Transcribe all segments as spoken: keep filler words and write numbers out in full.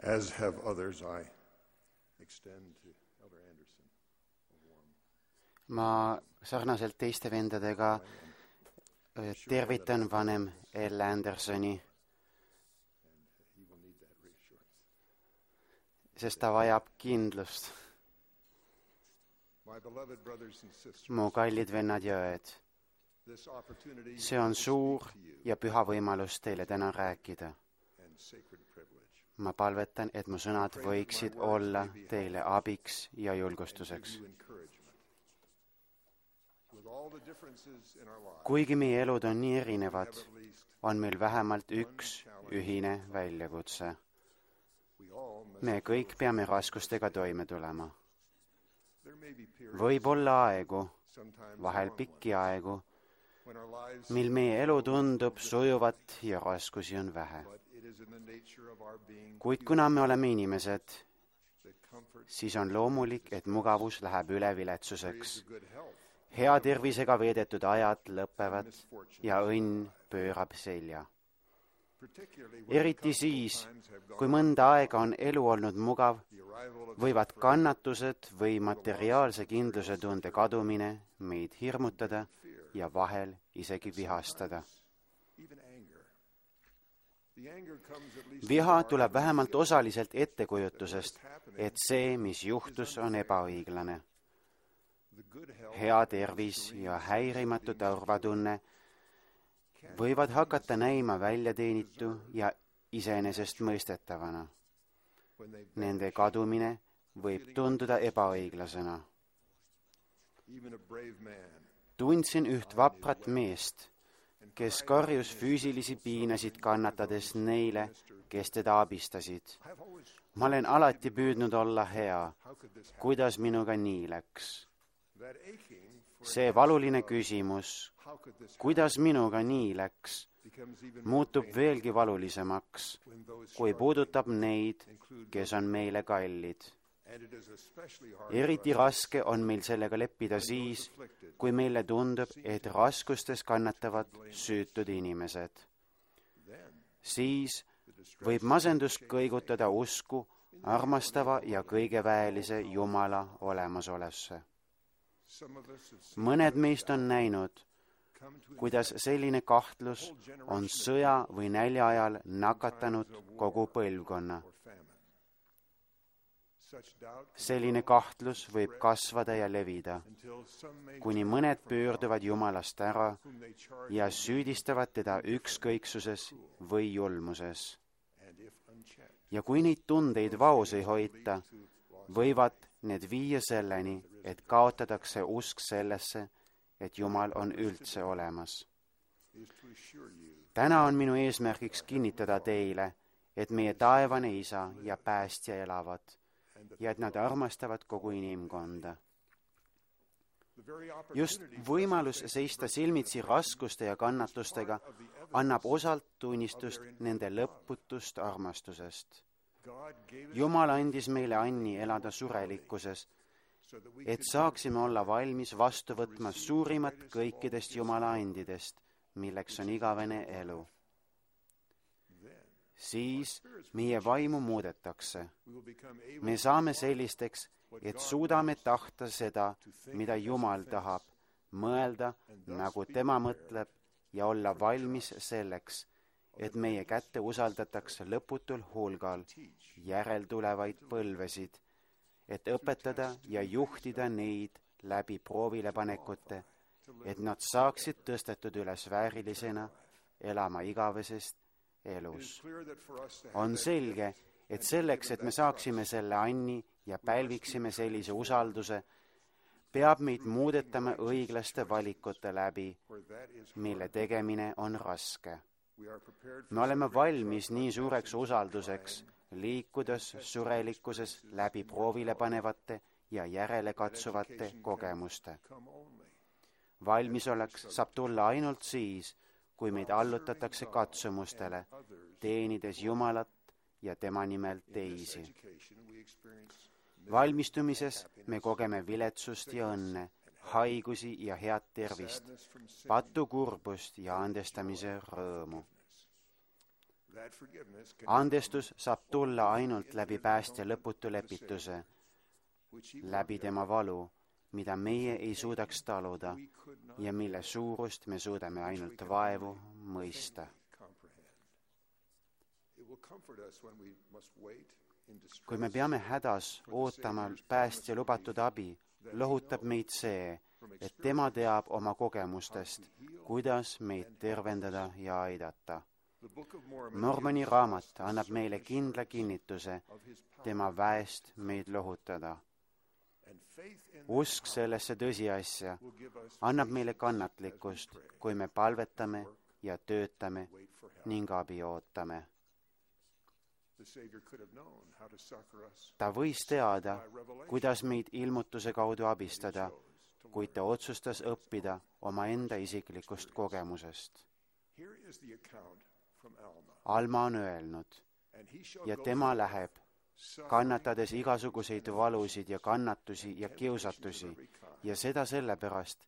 As have others, I extend to Elder Anderson a warm. Ma sarnaselt teiste vendadega tervitan vanem L. Andersoni, sest ta vajab kindlust. Mu kallid vennad ja õed, see on suur ja püha võimalus teile täna rääkida. Ma palvetan, et mu sõnad võiksid olla teile abiks ja julgustuseks. Kuigi meie elud on nii erinevad, on meil vähemalt üks ühine väljakutse. Me kõik peame raskustega toime tulema. Võib olla aegu, vahel pikki aegu, mil meie elu tundub sujuvat ja raskusi on vähe. Kuid kuna me oleme inimesed, siis on loomulik, et mugavus läheb üle viletsuseks. Hea tervisega veedetud ajad lõpevad ja õnn pöörab selja. Eriti siis, kui mõnda aega on elu olnud mugav, võivad kannatused või materiaalse kindluse tunde kadumine meid hirmutada ja vahel isegi vihastada. Viha tuleb vähemalt osaliselt ettekujutusest, et see, mis juhtus, on ebaõiglane. Hea tervis ja häirimatu turvatunne võivad hakata näima väljateenitu ja iseenesestmõistetavana. Nende kadumine võib tunduda ebaõiglasena. Tundsin üht vaprat meest, kes karjus füüsilisi piinasid kannatades neile, kes teda abistasid. Ma olen alati püüdnud olla hea. Kuidas minuga nii läks? See valuline küsimus, kuidas minuga nii läks, muutub veelgi valulisemaks, kui puudutab neid, kes on meile kallid. Eriti raske on meil sellega leppida siis, kui meile tundub, et raskustes kannatavad süütud inimesed. Siis võib masendus kõigutada usku armastava ja kõigeväelise Jumala olemasolesse. Mõned meist on näinud, kuidas selline kahtlus on sõja või nälja ajal nakatanud kogu põlvkonna. Selline kahtlus võib kasvada ja levida, kuni mõned pöörduvad Jumalast ära ja süüdistavad teda ükskõiksuses või julmuses. Ja kui neid tundeid vaos ei hoita, võivad need viia selleni, et kaotatakse usk sellesse, et Jumal on üldse olemas. Täna on minu eesmärgiks kinnitada teile, et meie taevane Isa ja Päästja elavad ja et nad armastavad kogu inimkonda. Just võimalus seista silmitsi raskuste ja kannatustega annab osalt tunnistust nende lõputust armastusest. Jumal andis meile anni elada surelikkuses, et saaksime olla valmis vastu võtma suurimat kõikidest Jumala andidest, milleks on igavene elu. Siis meie vaimu muudetakse. Me saame sellisteks, et suudame tahta seda, mida Jumal tahab, mõelda, nagu tema mõtleb ja olla valmis selleks, et meie kätte usaldatakse lõputul hulgal järeltulevaid põlvesid, et õpetada ja juhtida neid läbi proovilepanekute, et nad saaksid tõstetud üles väärilisena elama igavesest elus. On selge, et selleks, et me saaksime selle anni ja pälviksime sellise usalduse, peab meid muudetama õiglaste valikute läbi, mille tegemine on raske. Me oleme valmis nii suureks usalduseks, liikudes surelikkuses läbi proovile panevate ja järelekatsuvate kogemuste. Valmisoleks saab tulla ainult siis, kui meid allutatakse katsumustele, teenides Jumalat ja tema nimel teisi. Valmistumises me kogeme viletsust ja õnne, haigusi ja head tervist, patu kurbust ja andestamise rõõmu. andestus saab tulla ainult läbi päästja lõputu lepituse, läbi tema valu, mida meie ei suudaks taluda ja mille suurust me suudame ainult vaevu mõista. Kui me peame hädas ootama päästja lubatud abi, lohutab meid see, et tema teab oma kogemustest, kuidas meid tervendada ja aidata. Mormoni raamat annab meile kindla kinnituse tema väest meid lohutada. Usk sellesse tõsiasja annab meile kannatlikkust, kui me palvetame ja töötame ning abi ootame. Ta võis teada, kuidas meid ilmutuse kaudu abistada, kuid ta otsustas õppida omaenda isiklikust kogemusest. Alma on öelnud, ja tema läheb, kannatades igasuguseid valusid ja kannatusi ja kiusatusi, ja seda sellepärast,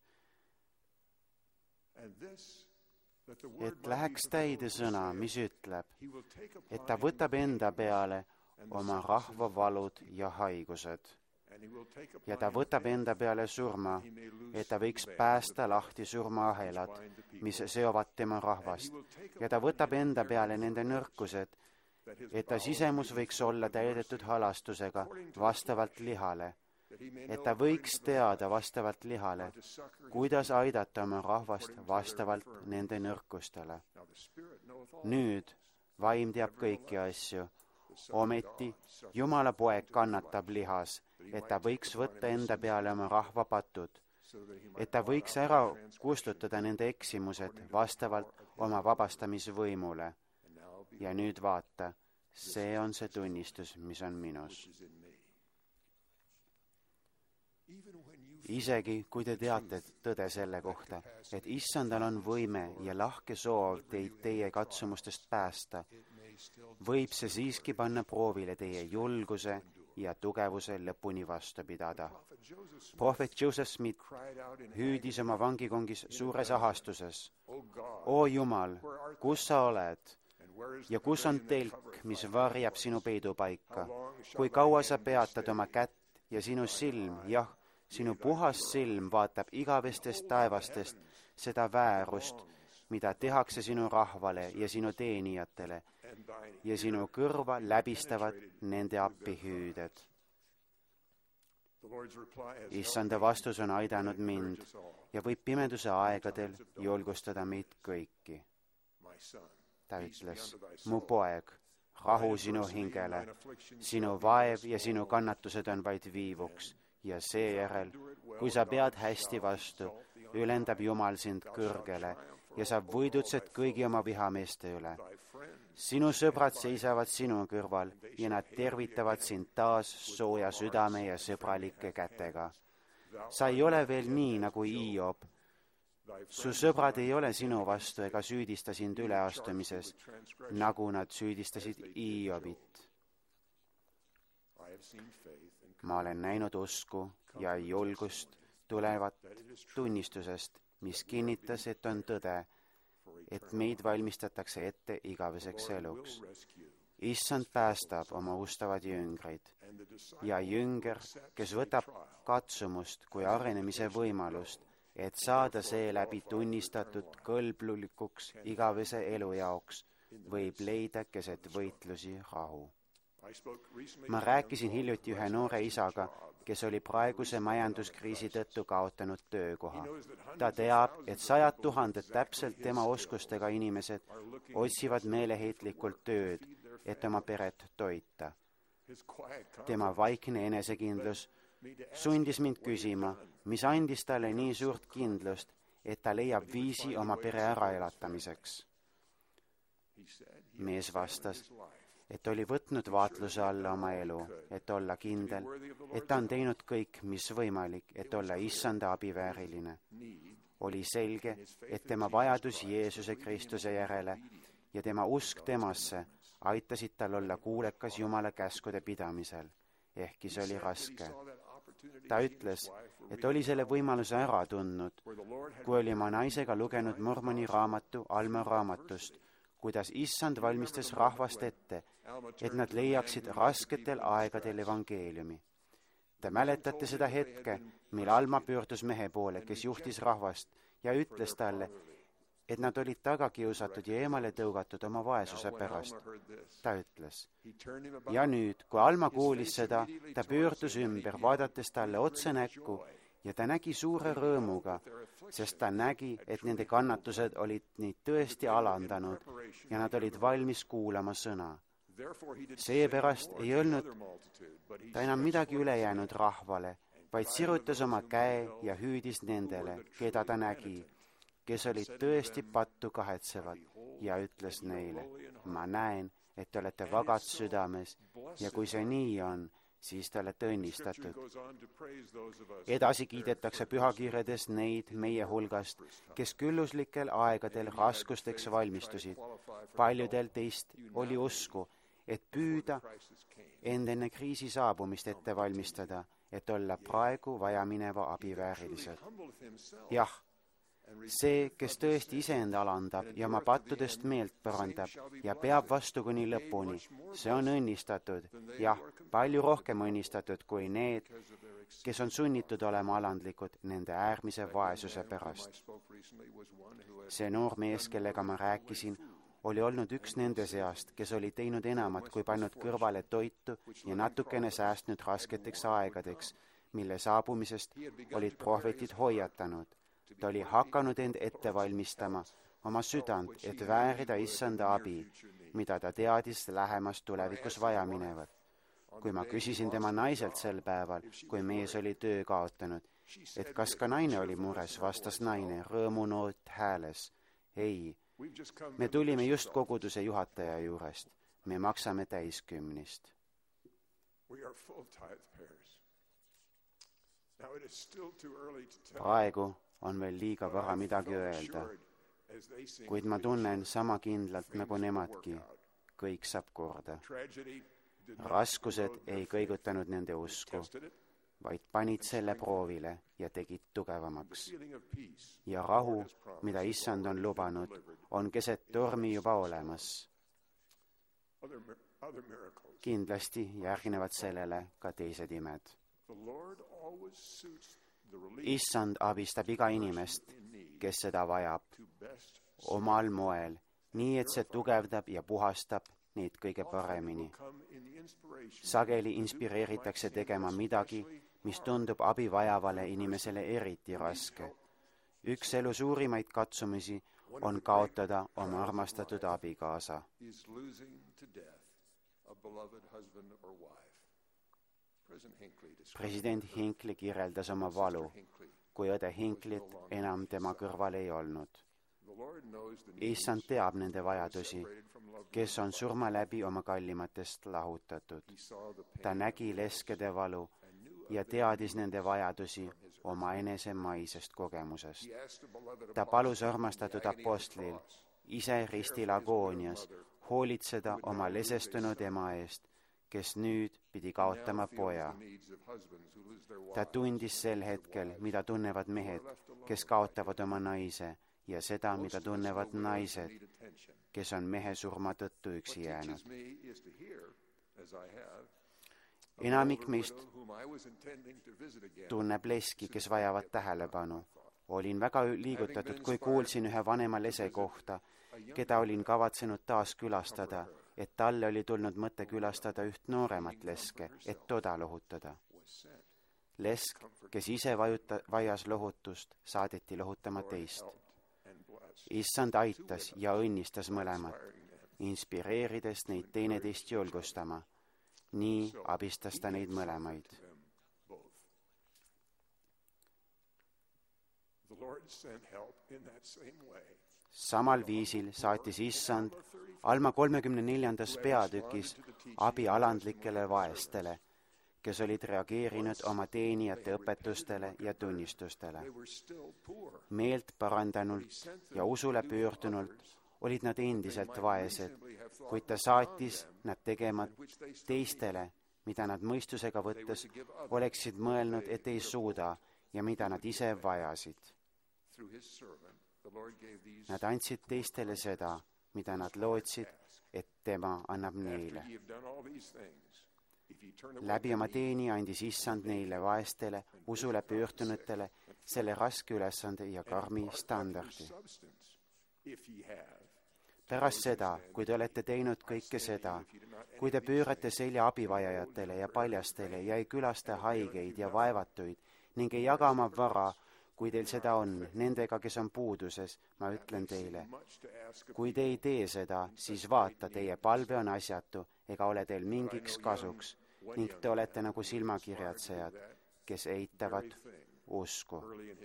et läheks täide sõna, mis ütleb, et ta võtab enda peale oma rahva valud ja haigused. Ja ta võtab enda peale surma, et ta võiks päästa lahti surmaahelad, mis seovad tema rahvast. Ja ta võtab enda peale nende nõrkused, et ta sisemus võiks olla täidetud halastusega vastavalt lihale, et ta võiks teada vastavalt lihale, kuidas aidata oma rahvast vastavalt nende nõrkustele. Nüüd vaim teab kõiki asju, ometi Jumala poeg kannatab lihas, et ta võiks võtta enda peale oma rahva patud, et ta võiks ära kustutada nende eksimused vastavalt oma vabastamisvõimule. Ja nüüd vaata, see on see tunnistus, mis on minus. Isegi kui te teate tõde selle kohta, et issandal on võime ja lahke soov teid teie katsumustest päästa, võib see siiski panna proovile teie julguse ja tugevuse lõpuni vastu pidada. Prohvet Joseph Smith hüüdis oma vangikongis suures ahastuses, O Jumal, kus sa oled? Ja kus on telk, mis varjab sinu peidupaika? Kui kaua sa peatad oma kätt ja sinu silm, jah, sinu puhas silm vaatab igavestest taevastest seda väärust, mida tehakse sinu rahvale ja sinu teenijatele, ja sinu kõrva läbistavad nende appihüüded. Issanda vastus on aidanud mind ja võib pimeduse aegadel julgustada meid kõiki. Ta ütles, mu poeg, rahu sinu hingele, sinu vaev ja sinu kannatused on vaid viivuks ja seejärel, kui sa pead hästi vastu, ülendab Jumal sind kõrgele ja sa võidutsed kõigi oma vihameeste üle. Sinu sõbrad seisavad sinu kõrval ja nad tervitavad sind taas sooja südame ja sõbralike kätega. Sa ei ole veel nii nagu Hiob. Su sõbrad ei ole sinu vastu ega süüdista sind üleastumises, nagu nad süüdistasid Hiobit. Ma olen näinud usku ja julgust tulevat tunnistusest, mis kinnitas, et on tõde, et meid valmistatakse ette igaveseks eluks. Issand päästab oma ustavad jüngreid ja jünger, kes võtab katsumust kui arenemise võimalust, et saada seeläbi tunnistatud kõlblulikuks igavese elu jaoks, võib leida keset võitlusi rahu. Ma rääkisin hiljuti ühe noore isaga, kes oli praeguse majanduskriisi tõttu kaotanud töökoha. Ta teab, et sajad tuhanded täpselt tema oskustega inimesed otsivad meeleheitlikult tööd, et oma peret toita. Tema vaikne enesekindlus sundis mind küsima, mis andis talle nii suurt kindlust, et ta leiab viisi oma pere äraelatamiseks. Mees vastas, et oli võtnud vaatluse alla oma elu, et olla kindel, et ta on teinud kõik, mis võimalik, et olla issanda abivääriline. Oli selge, et tema vajadus Jeesuse Kristuse järele ja tema usk temasse aitasid tal olla kuulekas Jumala käskude pidamisel, ehkki see oli raske. Ta ütles, et oli selle võimaluse ära tundnud, kui oli oma naisega lugenud Mormoni raamatu Alma raamatust, kuidas issand valmistas rahvast ette, et nad leiaksid rasketel aegadel evangeeliumi. Te mäletate seda hetke, mil Alma pöördus mehe poole, kes juhtis rahvast ja ütles talle, et nad olid taga kiusatud ja eemale tõugatud oma vaesuse pärast. Ta ütles. Ja nüüd, kui Alma kuulis seda, ta pöördus ümber, vaadates talle otse näkku ja ta nägi suure rõõmuga, sest ta nägi, et nende kannatused olid neid tõesti alandanud ja nad olid valmis kuulama sõna. Seepärast ei öelnud ta enam midagi ülejäänud rahvale, vaid sirutas oma käe ja hüüdis nendele, keda ta nägi, kes olid tõesti pattu kahetsevad, ja ütles neile, ma näen, et te olete vagad südames ja kui see nii on, siis te olete õnnistatud. Edasi kiidetakse pühakirjades neid meie hulgast, kes külluslikel aegadel raskusteks valmistusid. Paljudel teist oli usku, et püüda end enne kriisi saabumist ette valmistada, et olla praegu vajamineva abi väärilised. Jah, see, kes tõesti iseenda alandab ja oma pattudest meelt parandab ja peab vastu kuni lõpuni, see on õnnistatud, jah, palju rohkem õnnistatud kui need, kes on sunnitud olema alandlikud nende äärmise vaesuse pärast. See noor mees, kellega ma rääkisin, oli olnud üks nende seast, kes oli teinud enamat kui pannud kõrvale toitu ja natukene säästnud rasketeks aegadeks, mille saabumisest olid prohvetid hoiatanud. Ta oli hakanud end ette valmistama, oma südant, et väärida issanda abi, mida ta teadis lähemas tulevikus vaja minevat. Kui ma küsisin tema naiselt sel päeval, kui mees oli töö kaotanud, et kas ka naine oli mures, vastas naine rõõmunoot hääles. Ei, me tulime just koguduse juhataja juurest. Me maksame täiskümnist. Praegu on veel liiga vara midagi öelda, kuid ma tunnen sama kindlalt nagu nemadki. Kõik saab korda. Raskused ei kõigutanud nende usku, vaid panid selle proovile ja tegid tugevamaks. Ja rahu, mida issand on lubanud, on keset tormi juba olemas. Kindlasti järgnevad sellele ka teised imed. Issand abistab iga inimest, kes seda vajab, omal moel, nii et see tugevdab ja puhastab neid kõige paremini. Sageli inspireeritakse tegema midagi, mis tundub abi vajavale inimesele eriti raske. Üks elu suurimaid katsumisi on kaotada oma armastatud abikaasa. President Hinckley kirjeldas oma valu, kui õde Hinckley't enam tema kõrval ei olnud. Issand teab nende vajadusi, kes on surma läbi oma kallimatest lahutatud. Ta nägi leskede valu ja teadis nende vajadusi oma enese maisest kogemusest. Ta palus armastatud apostlil, ise ristil agoonias, hoolitseda oma lesestunud ema eest, kes nüüd pidi kaotama poja. Ta tundis sel hetkel, mida tunnevad mehed, kes kaotavad oma naise, ja seda, mida tunnevad naised, kes on mehe surma tõttu üksi jäänud. Enamik meist tunneb leski, kes vajavad tähelepanu. Olin väga liigutatud, kui kuulsin ühe vanema lese kohta, keda olin kavatsenud taas külastada, et talle oli tulnud mõte külastada üht nooremat leske, et toda lohutada. Lesk, kes ise vajuta, vajas lohutust, saadeti lohutama teist. Issand aitas ja õnnistas mõlemat, inspireerides neid teineteist julgustama. Nii abistas ta neid mõlemaid. Samal viisil saatis issand Alma kolmekümne neljandas peatükis abi alandlikele vaestele, kes olid reageerinud oma teenijate õpetustele ja tunnistustele. Meelt parandanult ja usule pöördunult olid nad endiselt vaesed, kuid ta saatis nad tegema teistele, mida nad mõistusega võttes oleksid mõelnud, et ei suuda ja mida nad ise vajasid. Nad andsid teistele seda, mida nad lootsid, et tema annab neile. Läbi oma teeni andis issand neile vaestele, usule pöördunutele selle raske ülesande ja karmi standardi. Pärast seda, kui te olete teinud kõike seda, kui te pöörate selja abivajajatele ja paljastele ja ei külasta haigeid ja vaevatuid ning ei jaga oma vara, kui teil seda on, nendega, kes on puuduses, ma ütlen teile, kui te ei tee seda, siis vaata, teie palve on asjatu ega ole teil mingiks kasuks ning te olete nagu silmakirjatsejad, kes eitavad usku.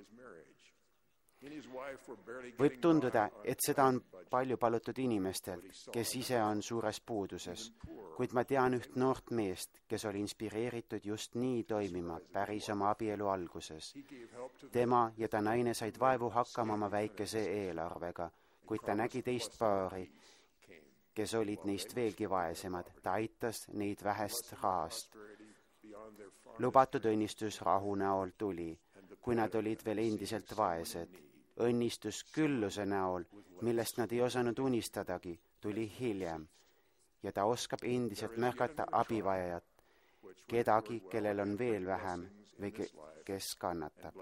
Võib tunduda, et seda on palju palutud inimestelt, kes ise on suures puuduses, kuid ma tean üht noort meest, kes oli inspireeritud just nii toimima päris oma abielu alguses. Tema ja ta naine said vaevu hakkama oma väikese eelarvega, kuid ta nägi teist paari, kes olid neist veelgi vaesemad. Ta aitas neid vähest rahast. Lubatud õnnistus rahu näol tuli, kui nad olid veel endiselt vaesed. Õnnistus külluse näol, millest nad ei osanud unistadagi, tuli hiljem ja ta oskab endiselt märgata abivajajat, kedagi, kellel on veel vähem või ke- kes kannatab.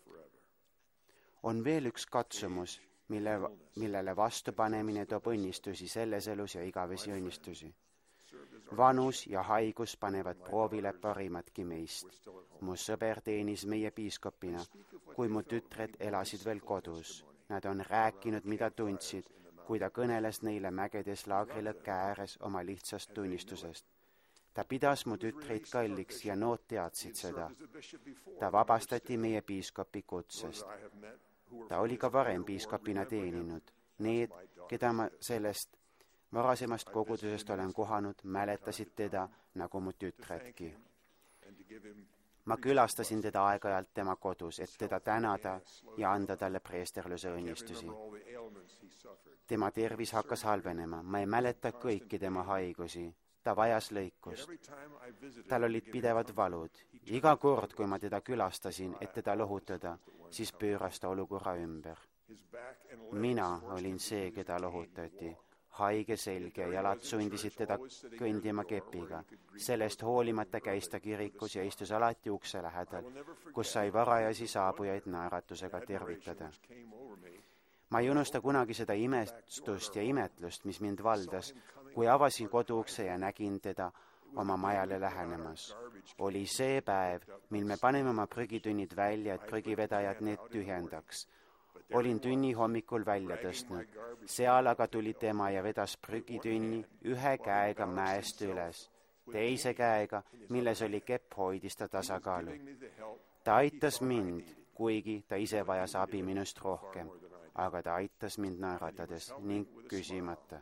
On veel üks katsumus, mille, millele vastupanemine toob õnnistusi selles elus ja igavesi õnnistusi. Vanus ja haigus panevad proovile parimatki meist. Mu sõber teenis meie piiskopina, kui mu tütred elasid veel kodus. Nad on rääkinud, mida tundsid, kui ta kõneles neile mägedes laagrilõkke ääres oma lihtsast tunnistusest. Ta pidas mu tütreid kalliks ja nood teadsid seda. Ta vabastati meie piiskopi kutsest. Ta oli ka varem piiskopina teeninud. Need, keda ma sellest varasemast kogudusest olen kohanud, mäletasid teda nagu mu tütredki. Ma külastasin teda aeg-ajalt tema kodus, et teda tänada ja anda talle preesterluse õnnistusi. Tema tervis hakkas halvenema. Ma ei mäleta kõiki tema haigusi. Ta vajas lõikust. Tal olid pidevad valud. Iga kord, kui ma teda külastasin, et teda lohutada, siis pööras ta olukorra ümber. Mina olin see, keda lohutati. Haige selg ja jalad sundisid teda kõndima kepiga. Sellest hoolimata käis ta kirikus ja istus alati ukse lähedal, kus sai varajasi saabujaid naeratusega tervitada. Ma ei unusta kunagi seda imestust ja imetlust, mis mind valdas, kui avasin koduukse ja nägin teda oma majale lähenemas. Oli see päev, mil me paneme oma prügitünnid välja, et prügivedajad need tühjendaks. Olin tünni hommikul välja tõstnud. Seal aga tuli tema ja vedas prügitünni ühe käega mäest üles. Teise käega, milles oli kepp, hoidis ta tasakaalu. Ta aitas mind, kuigi ta ise vajas abi minust rohkem, aga ta aitas mind naeratades ning küsimata.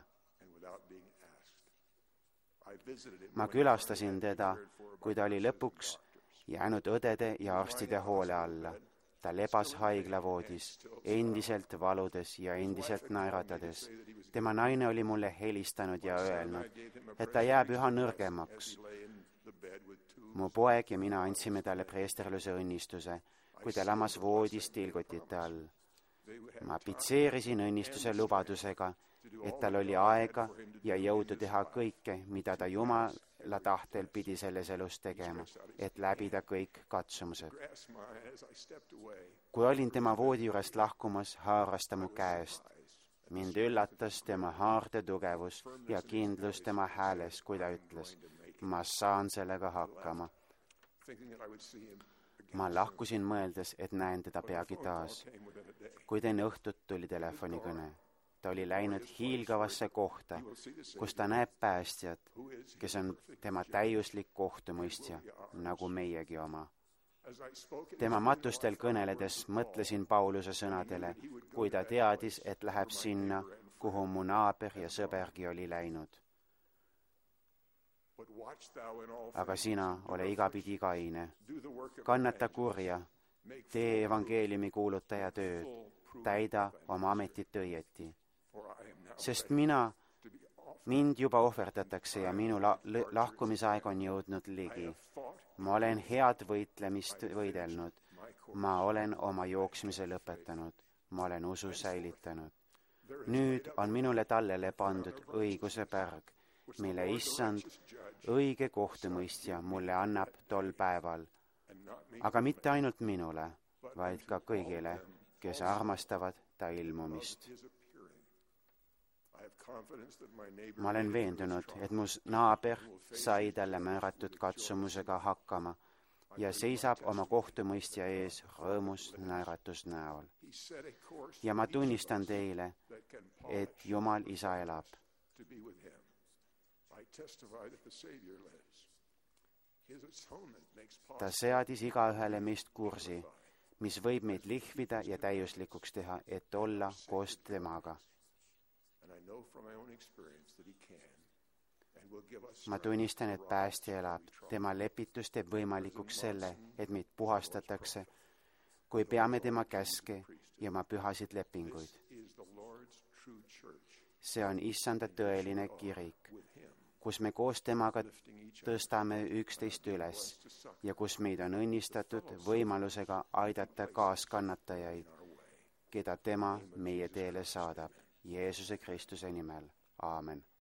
Ma külastasin teda, kui ta oli lõpuks jäänud õdede ja arstide hoole alla. Ta lebas haiglavoodis, endiselt valudes ja endiselt naeratades. Tema naine oli mulle helistanud ja öelnud, et ta jääb üha nõrgemaks. Mu poeg ja mina andsime talle preesterluse õnnistuse, kui ta lamas voodis tilgutite all. Ma pitseerisin õnnistuse lubadusega, et tal oli aega ja jõudu teha kõike, mida ta Jumala tahtel pidi selles elus tegema, et läbida kõik katsumused. Kui olin tema voodi juurest lahkumas, haaras ta mu käest. Mind üllatas tema haarde tugevus ja kindlus tema hääles, kui ta ütles, ma saan sellega hakkama. Ma lahkusin mõeldes, et näen teda peagi taas. Kuid enne õhtut tuli telefonikõne. Ta oli läinud hiilgavasse kohta, kus ta näeb päästjat, kes on tema täiuslik kohtumõistja, nagu meiegi oma. Tema matustel kõneledes mõtlesin Pauluse sõnadele, kui ta teadis, et läheb sinna, kuhu mu naaber ja sõbergi oli läinud. Aga sina ole igapidi kaine. Kannata kurja, tee evangeeliumi kuulutaja tööd, täida oma ametit õieti. Sest mina, mind juba ohverdatakse ja minu la- lahkumisaeg on jõudnud ligi. Ma olen head võitlemist võidelnud. Ma olen oma jooksmise lõpetanud. Ma olen usu säilitanud. nüüd on minule tallele pandud õiguse pärg, mille issand, õige kohtumõistja, mulle annab tol päeval, aga mitte ainult minule, vaid ka kõigile, kes armastavad ta ilmumist. ma olen veendunud, et mu naaber sai talle määratud katsumusega hakkama ja seisab oma kohtumõistja ees rõõmus naeratus näol. ja ma tunnistan teile, et Jumal Isa elab. ta seadis igaühele meist kursi, mis võib meid lihvida ja täiuslikuks teha, et olla koos temaga. ma tunnistan, et päästja elab. tema lepitus teeb võimalikuks selle, et meid puhastatakse, kui peame tema käske ja oma pühasid lepinguid. see on issanda tõeline kirik, kus me koos temaga tõstame üksteist üles ja kus meid on õnnistatud võimalusega aidata kaaskannatajaid, keda tema meie teele saadab. Jeesuse Kristuse nimel. Aamen.